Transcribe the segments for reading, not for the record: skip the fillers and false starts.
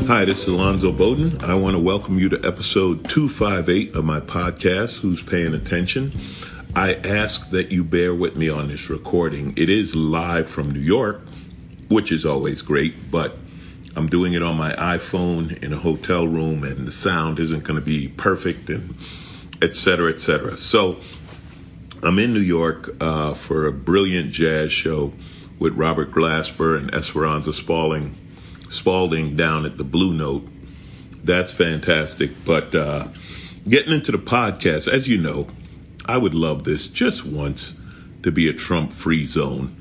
Hi, this is Alonzo Bowden. I want to welcome you to episode 258 of my podcast, Who's Paying Attention? I ask that you bear with me on this recording. It is live from New York, which is always great, but I'm doing it on my iPhone in a hotel room, and the sound isn't going to be perfect, and et cetera, et cetera. So I'm in New York for a brilliant jazz show with Robert Glasper and Esperanza Spalding down at the Blue Note. That's fantastic. But getting into the podcast, as you know, I would love this just once to be a Trump-free zone,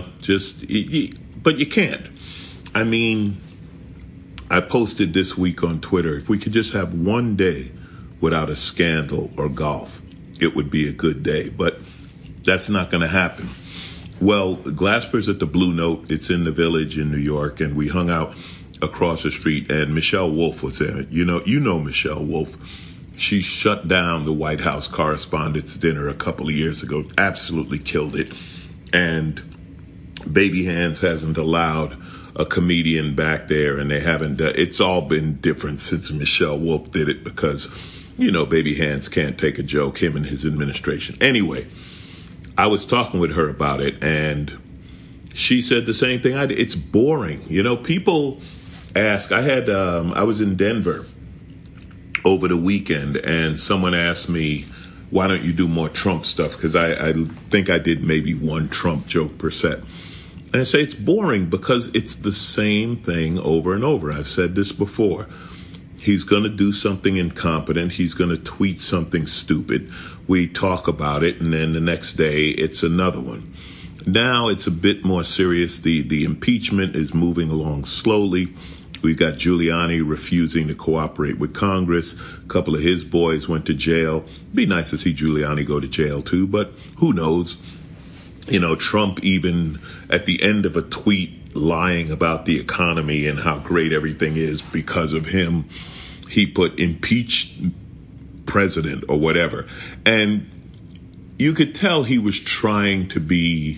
but you can't. I mean, I posted this week on Twitter, if we could just have one day without a scandal or golf, it would be a good day. But that's not going to happen. Well, Glasper's at the Blue Note. It's in the Village in New York, and we hung out across the street, and Michelle Wolf was there. You know Michelle Wolf. She shut down the White House Correspondents' Dinner a couple of years ago, absolutely killed it. And Baby Hands hasn't allowed a comedian back there, and they haven't. It's all been different since Michelle Wolf did it because, Baby Hands can't take a joke, him and his administration. Anyway, I was talking with her about it, and she said the same thing I did. It's boring. People ask. I was in Denver over the weekend, and someone asked me, why don't you do more Trump stuff? Because I think I did maybe one Trump joke per set. And I say it's boring because it's the same thing over and over. I've said this before. He's going to do something incompetent. He's going to tweet something stupid. We talk about it, and then the next day it's another one. Now it's a bit more serious. The impeachment is moving along slowly. We've got Giuliani refusing to cooperate with Congress. A couple of his boys went to jail. It'd be nice to see Giuliani go to jail too, but who knows? Trump even at the end of a tweet lying about the economy and how great everything is because of him, he put impeached president or whatever. And you could tell he was trying to be,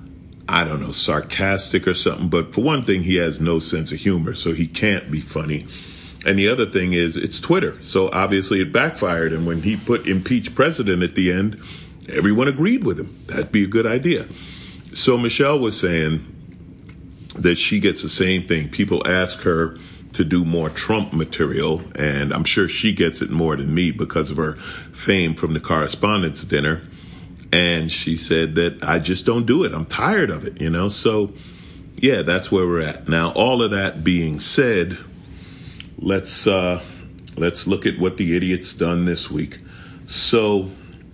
sarcastic or something. But for one thing, he has no sense of humor, so he can't be funny. And the other thing is, it's Twitter. So obviously it backfired. And when he put impeach president at the end, everyone agreed with him. That'd be a good idea. So Michelle was saying that she gets the same thing. People ask her to do more Trump material, and I'm sure she gets it more than me because of her fame from the Correspondents' Dinner. And she said that I just don't do it. I'm tired of it, So, yeah, that's where we're at. Now, all of that being said, let's look at what the idiot's done this week. So,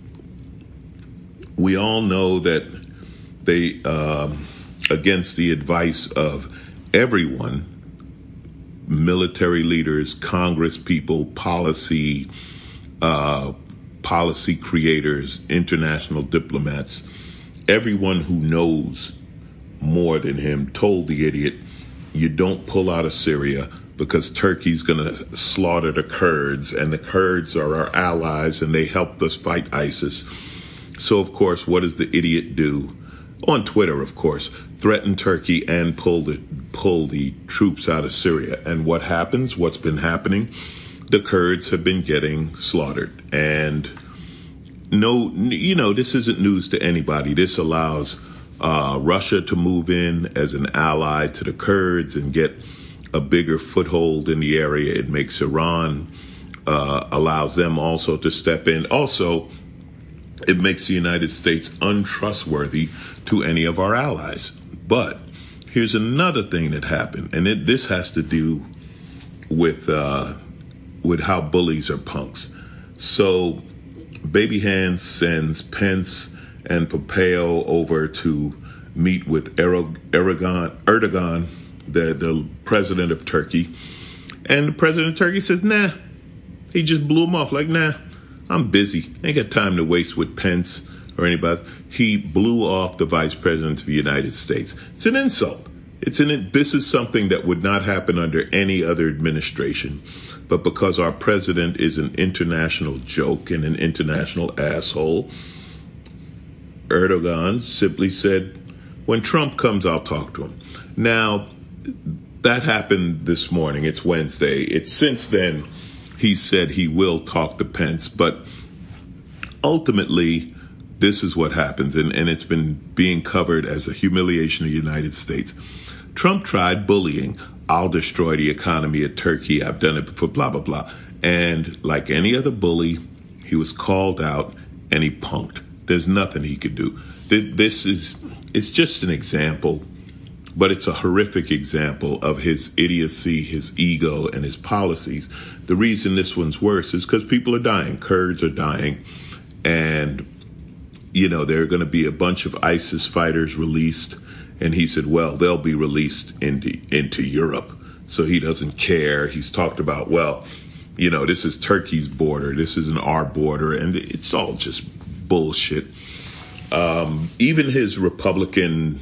we all know that they, against the advice of everyone, military leaders, Congress people, policy creators, international diplomats, everyone who knows more than him told the idiot, you don't pull out of Syria because Turkey's going to slaughter the Kurds, and the Kurds are our allies, and they helped us fight ISIS. So, of course, what does the idiot do? On Twitter, of course, threaten Turkey and pull the troops out of Syria. And what happens? What's been happening? The Kurds have been getting slaughtered. And this isn't news to anybody. This allows Russia to move in as an ally to the Kurds and get a bigger foothold in the area. It makes Iran, allows them also to step in. Also, it makes the United States untrustworthy to any of our allies. But here's another thing that happened, and this has to do with how bullies are punks. So Baby Hands sends Pence and Pompeo over to meet with Erdogan, the president of Turkey. And the president of Turkey says, nah. He just blew him off like, nah, I'm busy. Ain't got time to waste with Pence or anybody. He blew off the vice president of the United States. It's an insult. This is something that would not happen under any other administration. But because our president is an international joke and an international asshole, Erdogan simply said, when Trump comes, I'll talk to him. Now, that happened this morning. It's Wednesday. Since then, he said he will talk to Pence, but ultimately, this is what happens, and it's been being covered as a humiliation of the United States. Trump tried bullying. I'll destroy the economy of Turkey. I've done it before, blah, blah, blah. And like any other bully, he was called out and he punked. There's nothing he could do. It's just an example, but it's a horrific example of his idiocy, his ego, and his policies. The reason this one's worse is because people are dying. Kurds are dying. And, there are going to be a bunch of ISIS fighters released. And he said, well, they'll be released into Europe. So he doesn't care. He's talked about, this is Turkey's border. This isn't our border. And it's all just bullshit. Even his Republican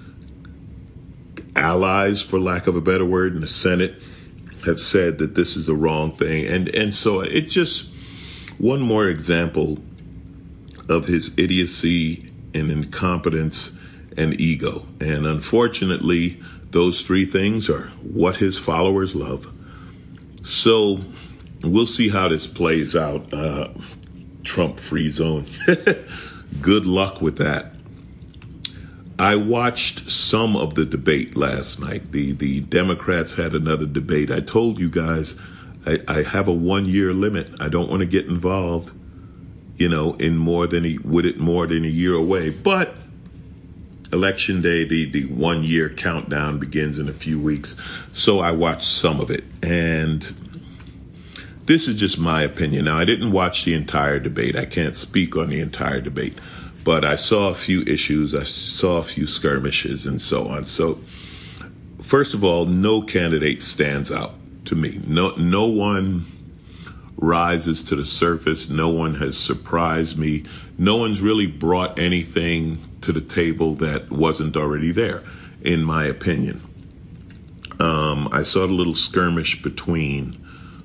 allies, for lack of a better word, in the Senate have said that this is the wrong thing. And so it's just one more example of his idiocy and incompetence and ego. And unfortunately, those three things are what his followers love. So we'll see how this plays out. Trump free zone. Good luck with that. I watched some of the debate last night. The Democrats had another debate. I told you guys I have a 1-year limit. I don't want to get involved, in more than a year away. But Election Day, the 1-year countdown begins in a few weeks. So I watched some of it. And this is just my opinion. Now, I didn't watch the entire debate. I can't speak on the entire debate. But I saw a few issues. I saw a few skirmishes and so on. So, first of all, no candidate stands out to me. No one rises to the surface. No one has surprised me. No one's really brought anything to the table that wasn't already there, in my opinion. I saw the little skirmish between,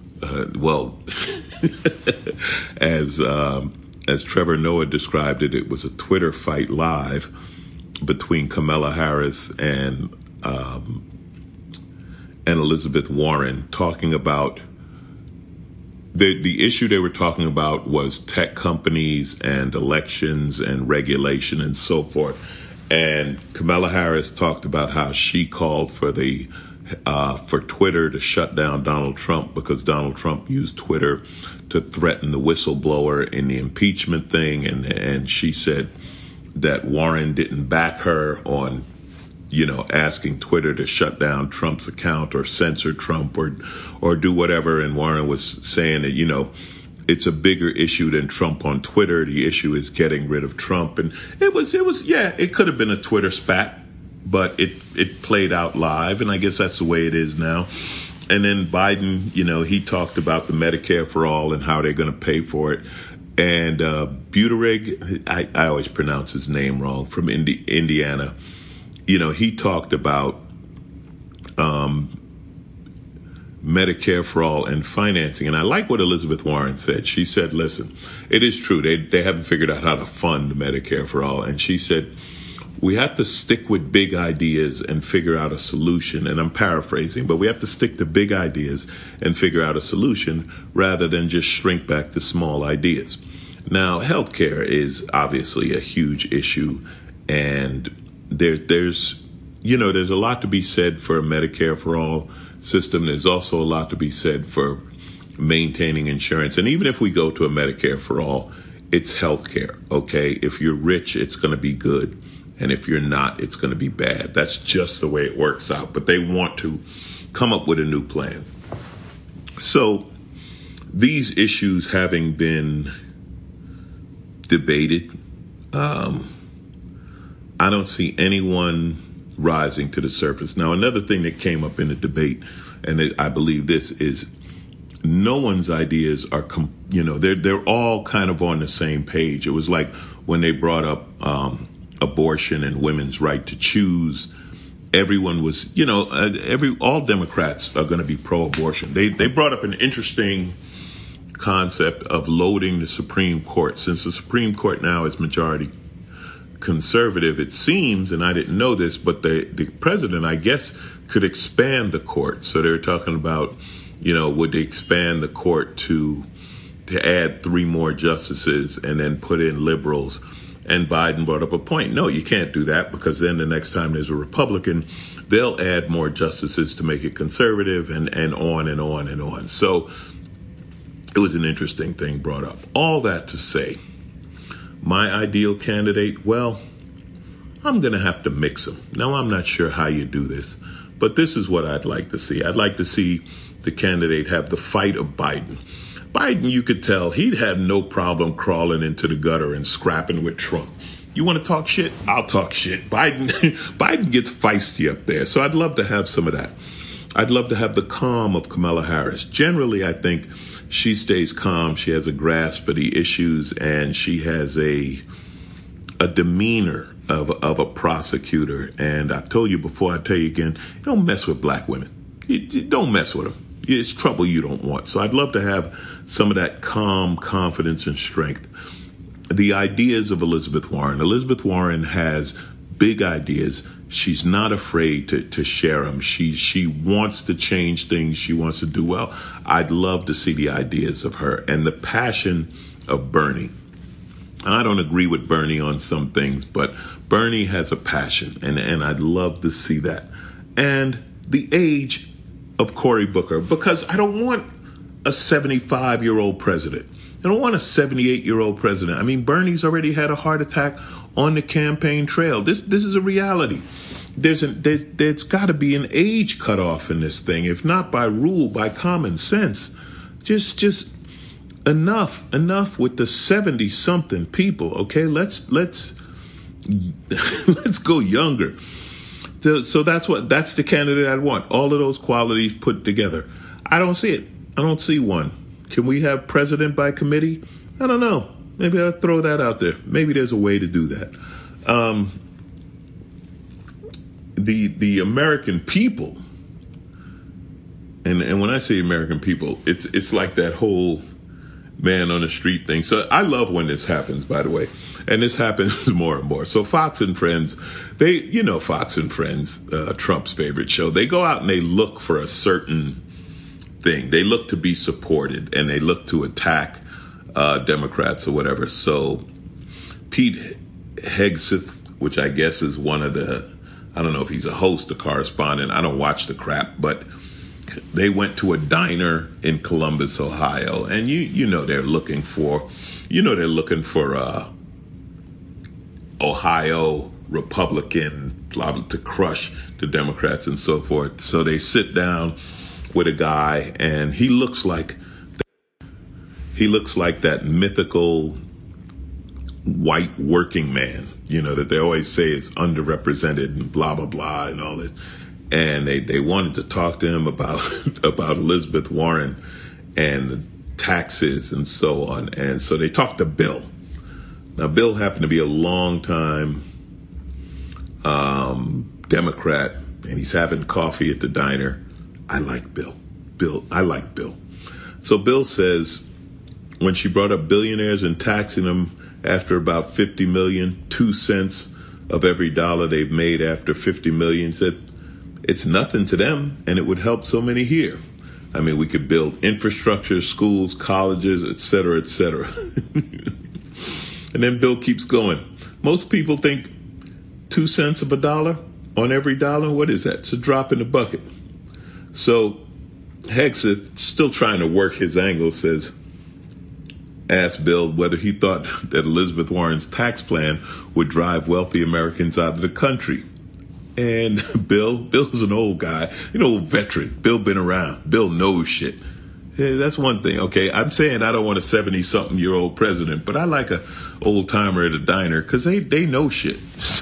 as Trevor Noah described it, it was a Twitter fight live between Kamala Harris and Elizabeth Warren, talking about the issue they were talking about was tech companies and elections and regulation and so forth. And Kamala Harris talked about how she called for Twitter to shut down Donald Trump because Donald Trump used Twitter to threaten the whistleblower in the impeachment thing. And she said that Warren didn't back her on, asking Twitter to shut down Trump's account or censor Trump or do whatever. And Warren was saying that, it's a bigger issue than Trump on Twitter. The issue is getting rid of Trump. And it could have been a Twitter spat, but it played out live. And I guess that's the way it is now. And then Biden, he talked about the Medicare for all and how they're going to pay for it. And Buttigieg, I always pronounce his name wrong, from Indiana, he talked about Medicare for all and financing. And I like what Elizabeth Warren said. She said, listen, it is true. They haven't figured out how to fund Medicare for all. And she said, we have to stick with big ideas and figure out a solution. And I'm paraphrasing, but we have to stick to big ideas and figure out a solution rather than just shrink back to small ideas. Now, healthcare is obviously a huge issue, and there's a lot to be said for a Medicare for all system. There's also a lot to be said for maintaining insurance. And even if we go to a Medicare for all, it's healthcare, okay? If you're rich, it's going to be good. And if you're not, it's going to be bad. That's just the way it works out. But they want to come up with a new plan. So these issues having been debated, I don't see anyone rising to the surface. Now, another thing that came up in the debate, and I believe this, is no one's ideas are, they're all kind of on the same page. It was like when they brought up abortion and women's right to choose. Everyone was, all Democrats are going to be pro-abortion. They brought up an interesting concept of loading the Supreme Court. Since the Supreme Court now is majority conservative, it seems, and I didn't know this, but the president, I guess, could expand the court. So they're talking about, would they expand the court to add 3 more justices and then put in liberals? And Biden brought up a point. No, you can't do that, because then the next time there's a Republican, they'll add more justices to make it conservative, and on and on and on. So it was an interesting thing brought up. All that to say, my ideal candidate, well, I'm going to have to mix them. Now, I'm not sure how you do this, but this is what I'd like to see. I'd like to see the candidate have the fight of Biden. Biden, you could tell he'd have no problem crawling into the gutter and scrapping with Trump. You want to talk shit? I'll talk shit. Biden gets feisty up there. So I'd love to have some of that. I'd love to have the calm of Kamala Harris. Generally, I think she stays calm. She has a grasp of the issues, and she has a demeanor of a prosecutor. And I told you before, I tell you again, don't mess with black women. You don't mess with them. It's trouble you don't want. So I'd love to have some of that calm confidence and strength. The ideas of Elizabeth Warren. Elizabeth Warren has big ideas. She's not afraid to share them. She wants to change things. She wants to do well. I'd love to see the ideas of her and the passion of Bernie. I don't agree with Bernie on some things, but Bernie has a passion, and I'd love to see that. And the age of Cory Booker, because I don't want a 75-year-old president. I don't want a 78-year-old president. I mean, Bernie's already had a heart attack on the campaign trail. This is a reality. There's got to be an age cutoff in this thing, if not by rule, by common sense. Just enough with the 70-something people. Okay, let's go younger. So that's the candidate I'd want. All of those qualities put together. I don't see it. I don't see one. Can we have president by committee? I don't know. Maybe I'll throw that out there. Maybe there's a way to do that. The American people, and when I say American people, it's like that whole man on the street thing. So I love when this happens, by the way. And this happens more and more. So Fox and Friends, Fox and Friends, Trump's favorite show, they go out and they look for a certain thing. They look to be supported, and they look to attack Democrats or whatever. So Pete Hegseth, which I guess is one of I don't know if he's a host or correspondent. I don't watch the crap, but they went to a diner in Columbus, Ohio, and they're looking for Ohio Republican to crush the Democrats and so forth. So they sit down with a guy, and he looks like that mythical white working man, that they always say is underrepresented and blah blah blah and all this. And they wanted to talk to him about Elizabeth Warren and taxes and so on. And so they talked to Bill. Now, Bill happened to be a long-time Democrat, and he's having coffee at the diner. I like Bill. I like Bill. So Bill says, when she brought up billionaires and taxing them after about 50 million, 2 cents of every dollar they've made after 50 million, said, it's nothing to them, and it would help so many here. I mean, we could build infrastructure, schools, colleges, et cetera, et cetera. And then Bill keeps going. Most people think 2 cents of a dollar on every dollar, what is that? It's a drop in the bucket. So Hegseth, still trying to work his angle, asked Bill whether he thought that Elizabeth Warren's tax plan would drive wealthy Americans out of the country. And Bill's an old guy, old veteran. Bill been around. Bill knows shit. Yeah, that's one thing. Okay, I'm saying I don't want a 70-something-year-old president, but I like a old timer at a diner because they know shit.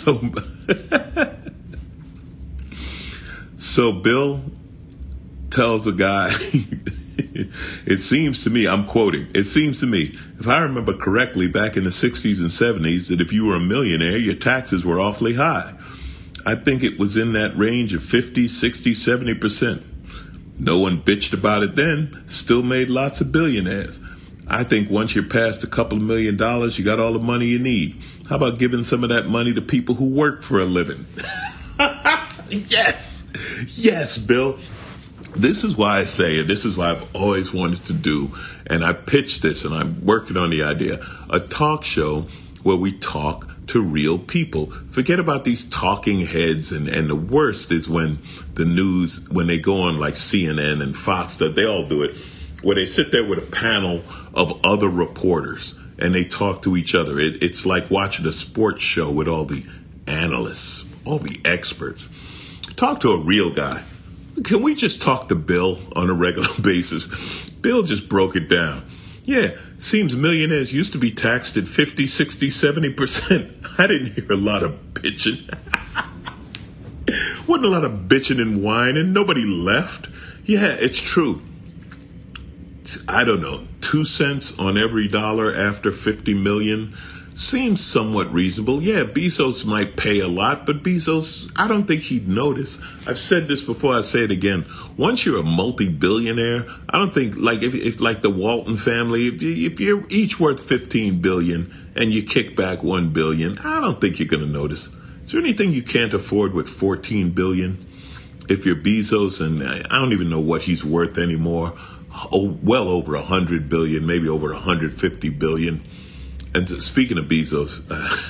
So Bill tells a guy, it seems to me, I'm quoting, it seems to me, if I remember correctly, back in the 60s and 70s, that if you were a millionaire, your taxes were awfully high. I think it was in that range of 50, 60, 70%. No one bitched about it then, still made lots of billionaires. I think once you're past a couple of $1 million, you got all the money you need. How about giving some of that money to people who work for a living? Yes. Yes, Bill. This is why I say, and this is why I've always wanted to do, and I pitched this and I'm working on the idea, a talk show where we talk to real people. Forget about these talking heads, and the worst is when the news, when they go on like CNN and Fox, they all do it, where they sit there with a panel of other reporters and they talk to each other. It's like watching a sports show with all the analysts, all the experts. Talk to a real guy. Can we just talk to Bill on a regular basis? Bill just broke it down. Yeah, seems millionaires used to be taxed at 50, 60, 70%. I didn't hear a lot of bitching. Wasn't a lot of bitching and whining. Nobody left. Yeah, it's true. I don't know, 2 cents on every dollar after 50 million seems somewhat reasonable. Yeah, Bezos might pay a lot, but Bezos, I don't think he'd notice. I've said this before, I say it again. Once you're a multi-billionaire, I don't think, like if like the Walton family, if you're each worth 15 billion and you kick back 1 billion, I don't think you're going to notice. Is there anything you can't afford with 14 billion? If you're Bezos, and I don't even know what he's worth anymore, well over 100 billion, maybe over 150 billion. And speaking of Bezos,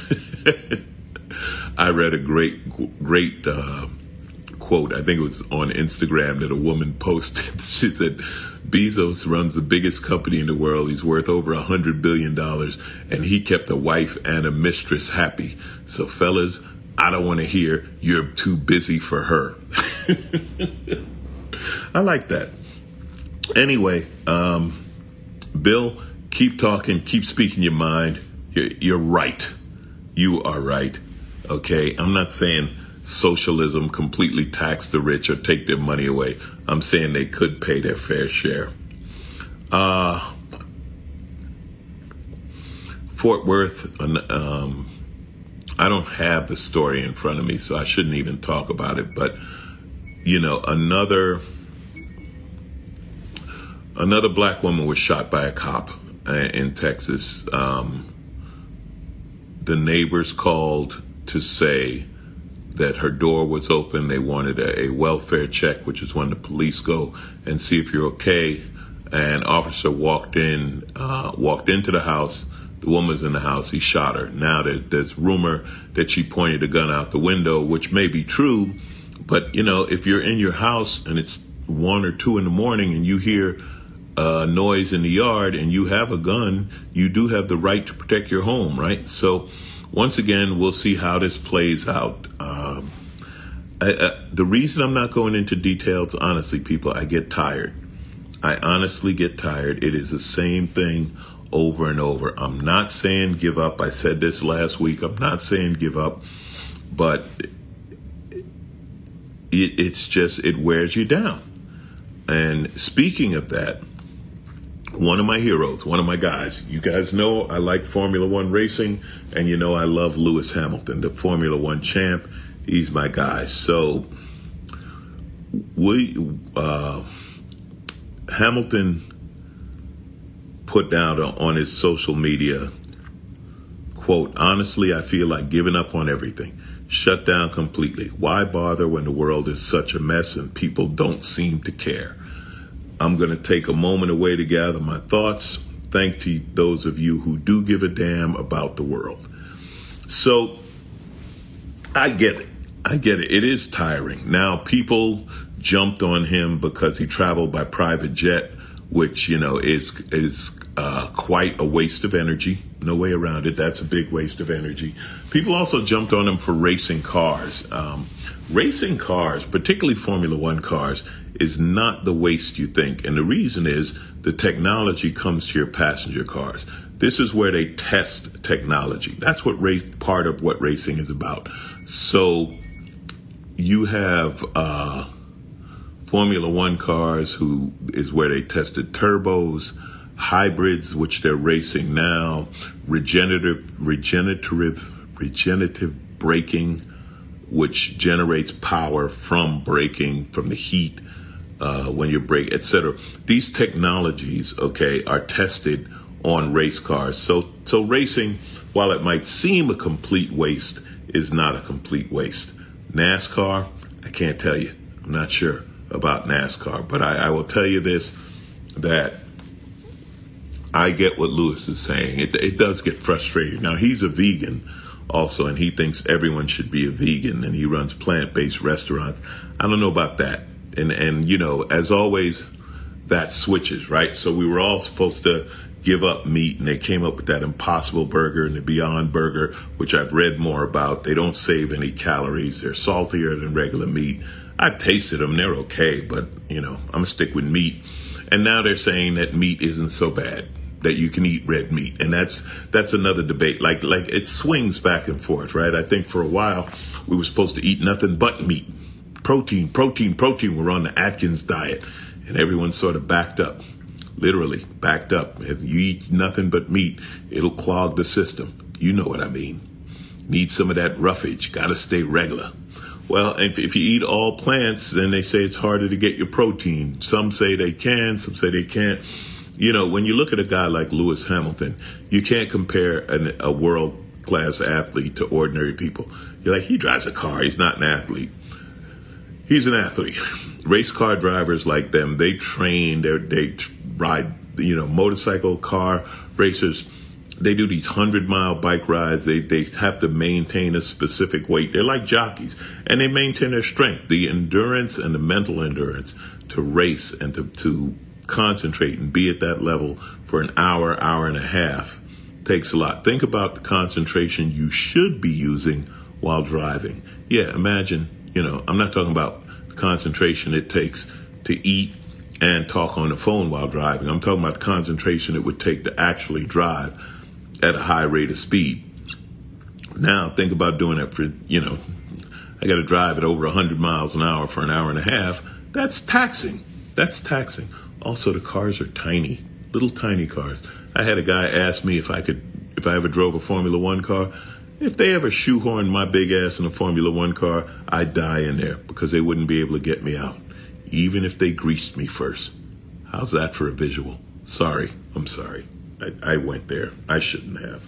I read a great quote. I think it was on Instagram that a woman posted. She said, Bezos runs the biggest company in the world. He's worth over $100 billion, and he kept a wife and a mistress happy. So fellas, I don't want to hear you're too busy for her. I like that. Anyway, Bill, keep talking, keep speaking your mind. You're right. You are right. Okay, I'm not saying socialism completely tax the rich or take their money away. I'm saying they could pay their fair share. Fort Worth, I don't have the story in front of me, so I shouldn't even talk about it. But, you know, another black woman was shot by a cop in Texas. The neighbors called to say that her door was open. They wanted a welfare check, which is when the police go and see if you're okay. An officer walked into the house. The woman's in the house. He shot her. Now there's rumor that she pointed a gun out the window, which may be true. But, you know, if you're in your house and it's 1 or 2 in the morning and you hear noise in the yard and you have a gun, you do have the right to protect your home, right? So once again, we'll see how this plays out. The reason I'm not going into details, honestly, people, I get tired. I honestly get tired. It is the same thing over and over. I'm not saying give up. I said this last week. I'm not saying give up, but it's just, it wears you down. And speaking of that, one of my heroes, one of my guys, you guys know I like Formula One racing, and you know I love Lewis Hamilton, the Formula One champ. He's my guy. So Hamilton put down on his social media, quote, honestly, I feel like giving up on everything. Shut down completely. Why bother when the world is such a mess and people don't seem to care? I'm going to take a moment away to gather my thoughts. Thank to those of you who do give a damn about the world. So I get it. It is tiring. Now, people jumped on him because he traveled by private jet, which, you know, is quite a waste of energy. No way around it. That's a big waste of energy. People also jumped on him for racing cars. Racing cars, particularly Formula One cars, is not the waste you think. And the reason is the technology comes to your passenger cars. This is where they test technology. That's what part of what racing is about. So you have Formula One cars, who is where they tested turbos, hybrids, which they're racing now, regenerative braking, which generates power from braking, from the heat when you brake, etc. These technologies, okay, are tested on race cars. So racing, while it might seem a complete waste, is not a complete waste. NASCAR, I can't tell you. I'm not sure about NASCAR, but I will tell you this, that I get what Lewis is saying. It does get frustrating. Now, he's a vegan also, and he thinks everyone should be a vegan, and he runs plant-based restaurants. I don't know about that. And you know, as always, that switches, right? So we were all supposed to give up meat, and they came up with that Impossible Burger and the Beyond Burger, which I've read more about. They don't save any calories. They're saltier than regular meat. I've tasted them. They're okay, but, you know, I'm going to stick with meat. And now they're saying that meat isn't so bad, that you can eat red meat. And that's another debate. Like it swings back and forth, right? I think for a while we were supposed to eat nothing but meat. Protein. We're on the Atkins diet, and everyone sort of backed up. Literally backed up. If you eat nothing but meat, it'll clog the system. You know what I mean. Need some of that roughage. Got to stay regular. Well, if you eat all plants, then they say it's harder to get your protein. Some say they can, some say they can't. You know, when you look at a guy like Lewis Hamilton, you can't compare a world-class athlete to ordinary people. You're like, he drives a car. He's not an athlete. He's an athlete. Race car drivers like them, they train, they ride, you know, motorcycle, car racers. They do these 100-mile bike rides. They have to maintain a specific weight. They're like jockeys, and they maintain their strength, the endurance and the mental endurance to race and to concentrate and be at that level for an hour and a half takes a lot. Think about the concentration you should be using while driving. Yeah, imagine, you know, I'm not talking about the concentration it takes to eat and talk on the phone while driving. I'm talking about the concentration it would take to actually drive at a high rate of speed. Now, think about doing it for, you know, I got to drive at over 100 miles an hour for an hour and a half. That's taxing. Also, the cars are tiny, little tiny cars. I had a guy ask me if I ever drove a Formula One car. If they ever shoehorned my big ass in a Formula One car, I'd die in there because they wouldn't be able to get me out, even if they greased me first. How's that for a visual? I'm sorry. I went there. I shouldn't have.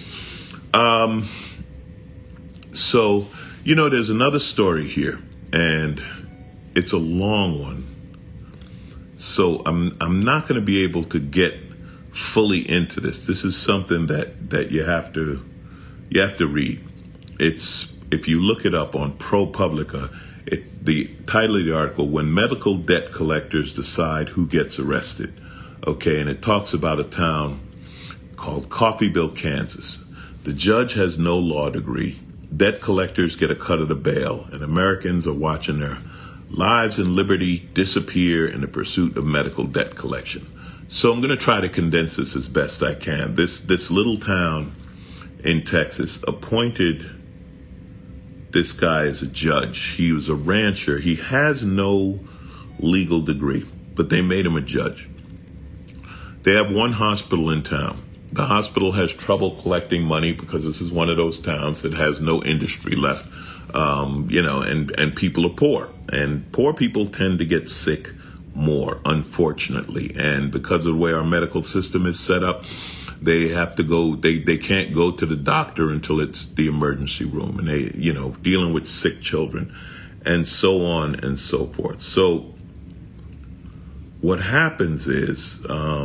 So, you know, there's another story here, and it's a long one. So I'm not going to be able to get fully into this. This is something that you have to read. It's, if you look it up on ProPublica, the title of the article, When Medical Debt Collectors Decide Who Gets Arrested. Okay, and it talks about a town called Coffeyville, Kansas. The judge has no law degree. Debt collectors get a cut of the bail, and Americans are watching their lives and liberty disappear in the pursuit of medical debt collection. So I'm going to try to condense this as best I can. This little town in Texas appointed this guy as a judge. He was a rancher. He has no legal degree, but they made him a judge. They have one hospital in town. The hospital has trouble collecting money because this is one of those towns that has no industry left. You know, and people are poor, and poor people tend to get sick more, unfortunately. And because of the way our medical system is set up, they have to go, they can't go to the doctor until it's the emergency room, and they, you know, dealing with sick children and so on and so forth. So what happens is,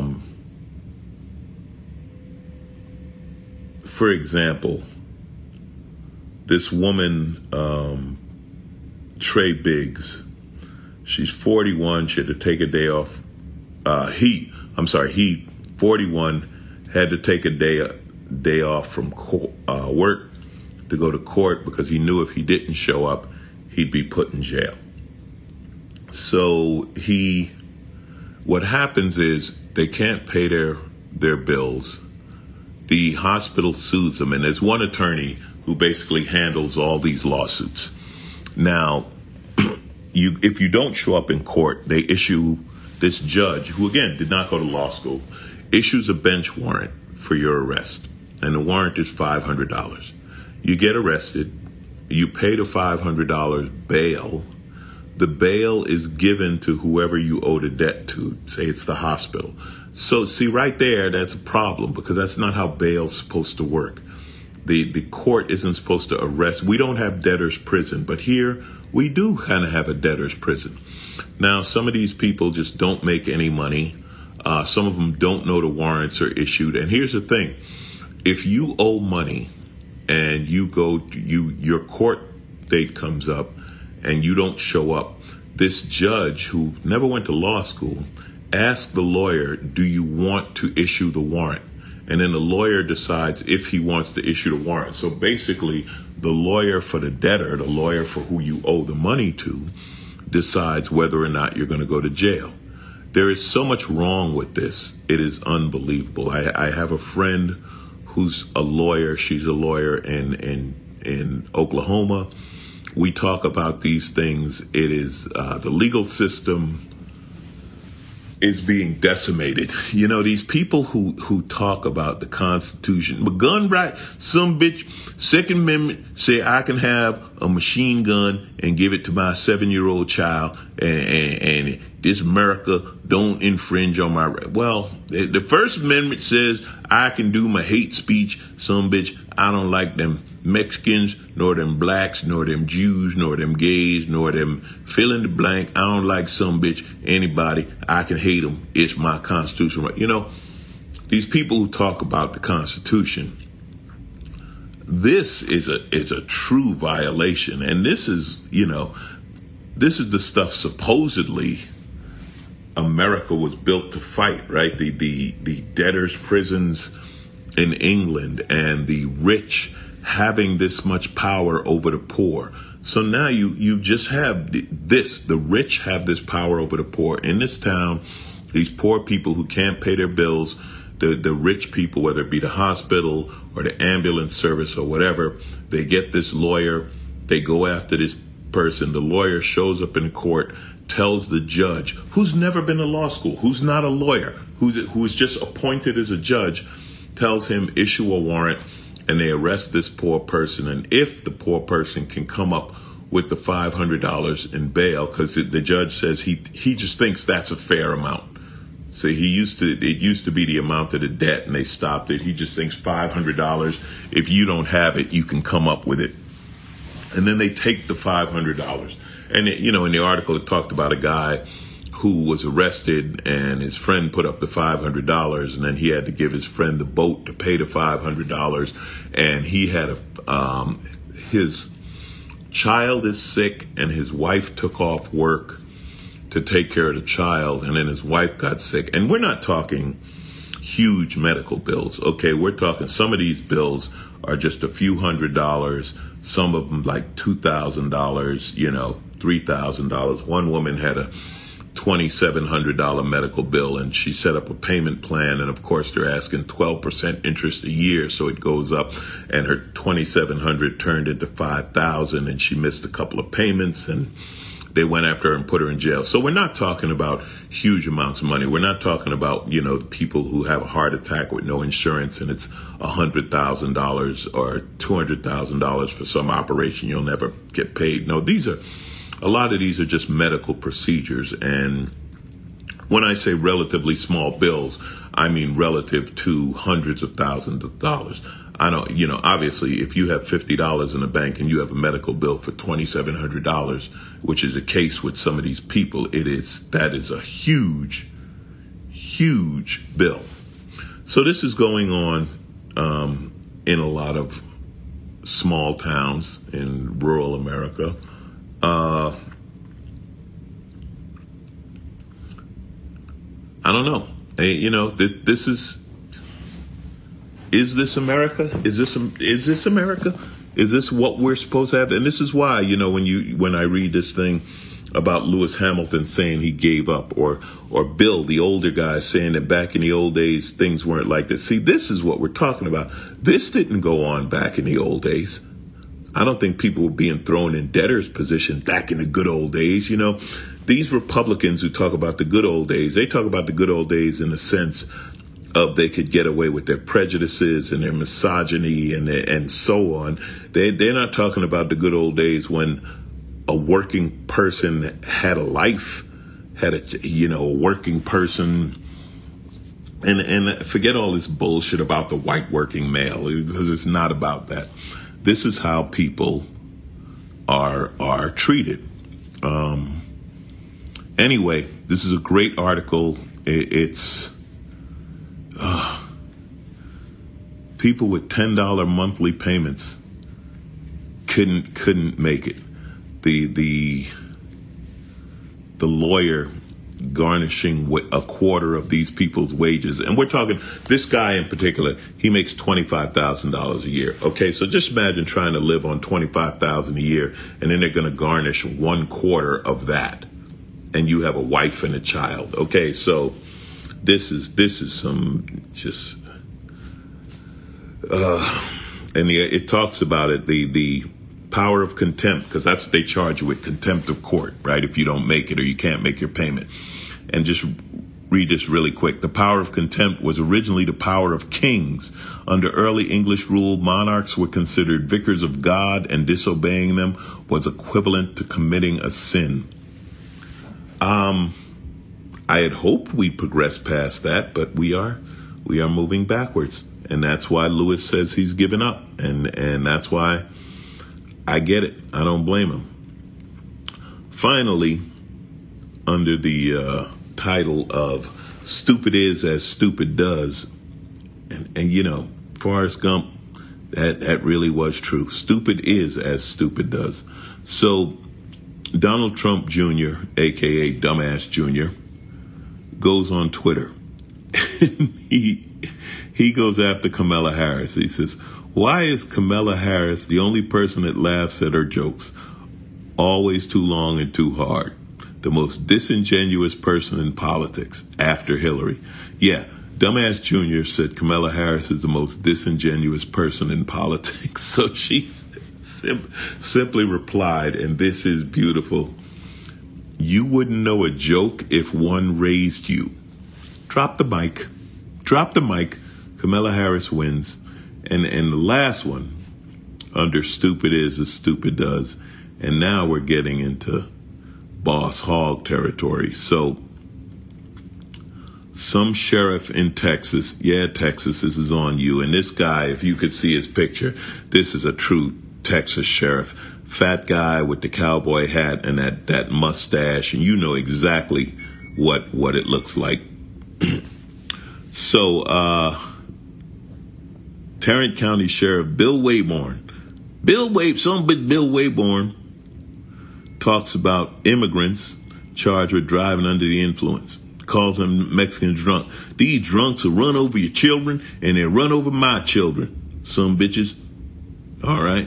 for example, this woman, Trey Biggs, she's 41. She had to take a day off. He, 41, had to take a day off from work to go to court because he knew if he didn't show up, he'd be put in jail. So what happens is they can't pay their bills. The hospital sues them, and there's one attorney who basically handles all these lawsuits. Now, if you don't show up in court, they issue, this judge, who again did not go to law school, issues a bench warrant for your arrest. And the warrant is $500. You get arrested, you pay the $500 bail. The bail is given to whoever you owe the debt to. Say it's the hospital. So see, right there, that's a problem, because that's not how bail's supposed to work. The court isn't supposed to arrest. We don't have debtor's prison, but here we do kind of have a debtor's prison. Now, some of these people just don't make any money. Some of them don't know the warrants are issued. And here's the thing. If you owe money and your court date comes up and you don't show up, this judge who never went to law school asks the lawyer, do you want to issue the warrant? And then the lawyer decides if he wants to issue the warrant. So basically, the lawyer for the debtor, the lawyer for who you owe the money to, decides whether or not you're going to go to jail. There is so much wrong with this. It is unbelievable. I have a friend who's a lawyer. She's a lawyer in Oklahoma. We talk about these things. It is the legal system is being decimated. You know, these people who talk about the Constitution, but gun right, some bitch, Second Amendment say I can have a machine gun and give it to my 7-year-old child, and this America don't infringe on my right. Well, the First Amendment says I can do my hate speech. Some bitch, I don't like them Mexicans, nor them blacks, nor them Jews, nor them gays, nor them fill in the blank. I don't like some bitch, anybody. I can hate them. It's my constitutional right. You know, these people who talk about the Constitution, this is a true violation. And this is, you know, this is the stuff supposedly America was built to fight, right? The debtors' prisons in England and the rich having this much power over the poor. So now you just have this, the rich have this power over the poor. In this town, these poor people who can't pay their bills, the rich people, whether it be the hospital or the ambulance service or whatever, they get this lawyer, they go after this person. The lawyer shows up in court, tells the judge, who's never been to law school, who's not a lawyer, who is just appointed as a judge, tells him issue a warrant, and they arrest this poor person. And if the poor person can come up with the $500 in bail, because the judge says he just thinks that's a fair amount. So it used to be the amount of the debt, and they stopped it. He just thinks $500. If you don't have it, you can come up with it. And then they take the $500. And you know, in the article, it talked about a guy who was arrested, and his friend put up the $500, and then he had to give his friend the boat to pay the $500. And he had his child is sick, and his wife took off work to take care of the child, and then his wife got sick. And we're not talking huge medical bills, okay? We're talking some of these bills are just a few $100s, some of them like $2,000, you know, $3,000. One woman had a $2,700 medical bill, and she set up a payment plan, and of course they're asking 12% interest a year, so it goes up, and her $2,700 turned into $5,000, and she missed a couple of payments, and they went after her and put her in jail. So we're not talking about huge amounts of money. We're not talking about, you know, people who have a heart attack with no insurance, and it's $100,000 or $200,000 for some operation you'll never get paid. No, a lot of these are just medical procedures. And when I say relatively small bills, I mean relative to hundreds of thousands of dollars. I don't, you know, obviously if you have $50 in the bank and you have a medical bill for $2,700, which is a case with some of these people, that is a huge, huge bill. So this is going on in a lot of small towns in rural America. I don't know. You know, this is this America? Is this America? Is this what we're supposed to have? And this is why, you know, when I read this thing about Lewis Hamilton saying he gave up, or Bill, the older guy, saying that back in the old days, things weren't like this. See, this is what we're talking about. This didn't go on back in the old days. I don't think people were being thrown in debtor's position back in the good old days. You know, these Republicans who talk about the good old days, they talk about the good old days in the sense of they could get away with their prejudices and their misogyny and so on. They're not talking about the good old days when a working person had a life, had a working person. And forget all this bullshit about the white working male, because it's not about that. This is how people are treated. Anyway, this is a great article. It's people with $10 monthly payments couldn't make it. The lawyer garnishing a quarter of these people's wages, and we're talking this guy in particular. He makes $25,000 a year. Okay, so just imagine trying to live on $25,000 a year, and then they're going to garnish 1/4 of that, and you have a wife and a child. Okay, so this is some just and it talks about it, the power of contempt, because that's what they charge you with, contempt of court, right? If you don't make it or you can't make your payment. And just read this really quick. The power of contempt was originally the power of kings. Under early English rule, monarchs were considered vicars of God, and disobeying them was equivalent to committing a sin. I had hoped we'd progress past that, but we are moving backwards. And that's why Lewis says he's given up. And that's why I get it. I don't blame him. Finally, under the title of Stupid Is as Stupid Does, and you know, Forrest Gump, that really was true. Stupid is as stupid does. So Donald Trump Jr., a.k.a. Dumbass Jr., goes on Twitter. He goes after Kamala Harris. He says, "Why is Kamala Harris the only person that laughs at her jokes? Always too long and too hard. The most disingenuous person in politics after Hillary." Yeah, Dumbass Jr. said Kamala Harris is the most disingenuous person in politics. So she simply replied, and this is beautiful: "You wouldn't know a joke if one raised you." Drop the mic. Drop the mic. Kamala Harris wins. And the last one, under Stupid Is as Stupid Does. And now we're getting into boss hog territory. So some sheriff in Texas, Texas, this is on you. And this guy, if you could see his picture, this is a true Texas sheriff. Fat guy with the cowboy hat and that mustache. And you know exactly what it looks like. So, Tarrant County Sheriff Bill Wayborn talks about immigrants charged with driving under the influence. Calls them Mexicans drunk. "These drunks will run over your children, and they'll run over my children. Some bitches." All right.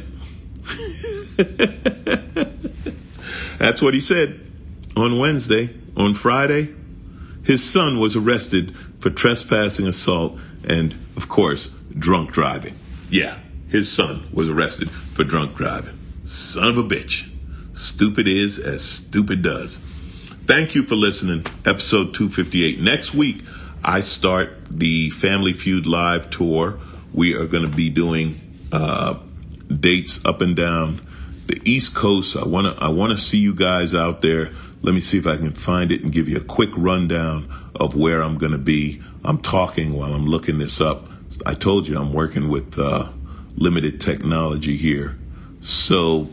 That's what he said on Wednesday. On Friday, his son was arrested for trespassing, assault, and, of course, drunk driving. Yeah, his son was arrested for drunk driving. Son of a bitch. Stupid is as stupid does. Thank you for listening. Episode 258. Next week, I start the Family Feud Live tour. We are going to be doing dates up and down the East Coast. I want to see you guys out there. Let me see if I can find it and give you a quick rundown of where I'm going to be. I'm talking while I'm looking this up. I told you I'm working with limited technology here. So,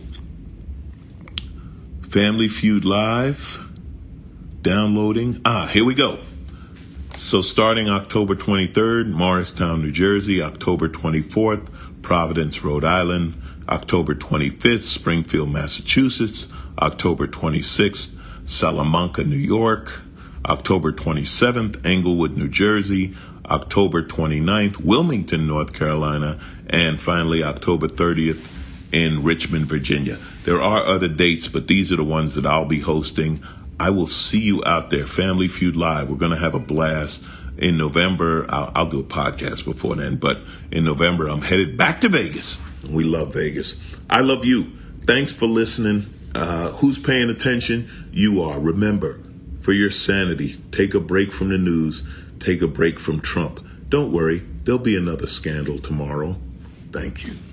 Family Feud Live, downloading. Here we go. So starting October 23rd, Morristown, New Jersey. October 24th, Providence, Rhode Island. October 25th, Springfield, Massachusetts. October 26th, Salamanca, New York. October 27th, Englewood, New Jersey. October 29th, Wilmington, North Carolina. And finally, October 30th in Richmond, Virginia. There are other dates, but these are the ones that I'll be hosting. I will see you out there. Family Feud Live. We're going to have a blast. In November, I'll do a podcast before then, but in November, I'm headed back to Vegas. We love Vegas. I love you. Thanks for listening. Who's paying attention? You are. Remember, for your sanity, take a break from the news. Take a break from Trump. Don't worry, there'll be another scandal tomorrow. Thank you.